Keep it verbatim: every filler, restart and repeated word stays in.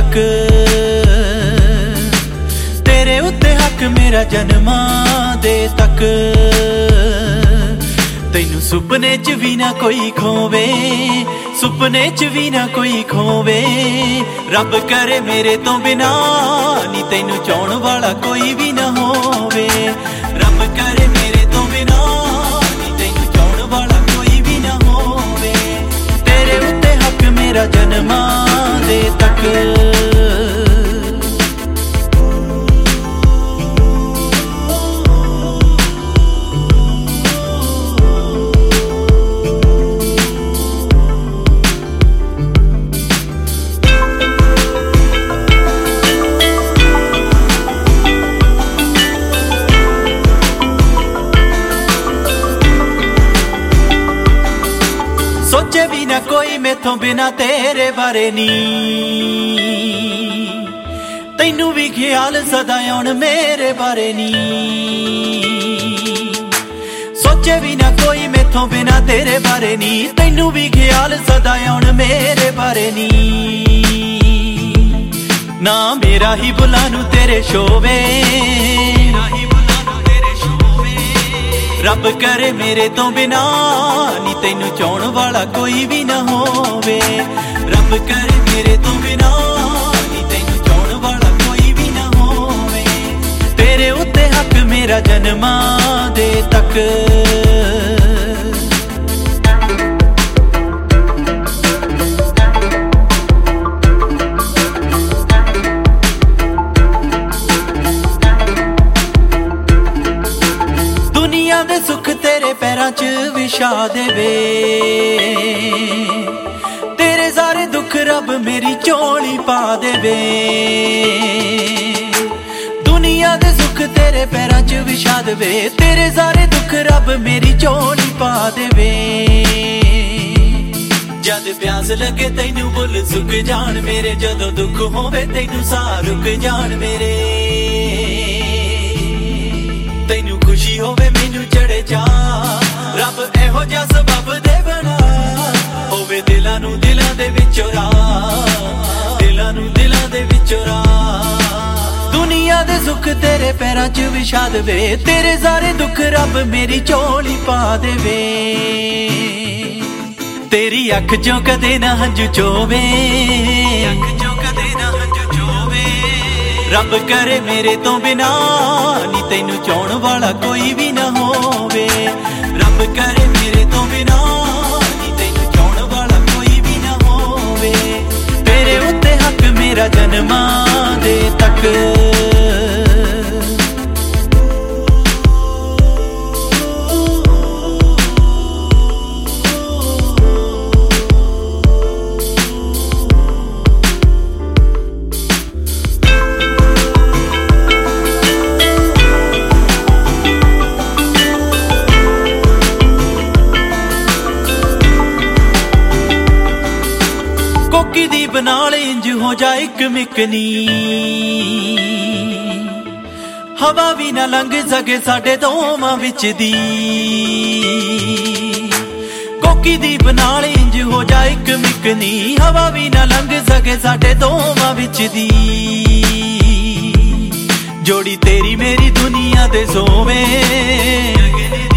तक तेरे उत्ते हक मेरा जन्मां दे तक तैनू सुपने च भी ना कोई खोवे सुपने च भी ना कोई खोवे रब करे मेरे तो बिना नी तैनू चाहण वाला कोई भी ना होवे रब करे मेरे तो बिना नी तैनू चाहण वाला कोई भी ना होवे तेरे उत्ते हक मेरा जन्मां दे तक सोचे भी ना कोई मैथों बिना तेरे बारे नी तैनू भी ख्याल सदा आउण मेरे बारे नी सोचे भी ना कोई मैथों बिना तेरे बारे नी तैनू भी ख्याल सदा आउण मेरे बारे नी ना मेरा ही बुलानू तेरे शोवे रब करे मेरे तो बिना नी तैनू चाहण वाला कोई भी ना होवे रब करे मेरे तो बिना नी तैनू चाहण वाला कोई भी ना होवे तेरे उत्ते हक मेरा जन्मां दे तक दे सुख तेरे पैरां च विछा देवे तेरे सारे दुख रब मेरी झोली पा देवे दुनिया दे सुख तेरे पैरां च विछा देवे तेरे सारे दुख रब मेरी झोली पा देवे जद प्यास लगे तैनू बुल सुख जान मेरे जदों दुख होवे तैनू साह रुक जान मेरे तैनू खुशी होवे मैनू चढ़े जा रब एहो जिहा सबब दे बना होवे दिलां नू दिलां दे विचों राह दिलां नू दिलां दे विचों राह दुनिया दे सुख तेरे पैरां च विछा देवे तेरे सारे दुख रब मेरी झोली पा देवे तेरी अख चों कदे ना हंझू चोवे अख चों कदे ना हंझू चोवे रब करे मेरे तो बिना नी तैनू चाहण वाला कोई भी ना होवे रब करे मेरे तो बिना नी तैनू चाहण वाला कोई भी ना होवे तेरे उत्ते हक मेरा जन्मां दे तक कोकी दी बनाल इंज हो जा इक मिकनी हवा भी ना लंघ सके साडे दोवां विच दी कोकी दी बनाल इंज हो जा इक मिकनी हवा भी ना लंघ सके साडे दोवां विच दी जोड़ी तेरी मेरी दुनिया दे सोवे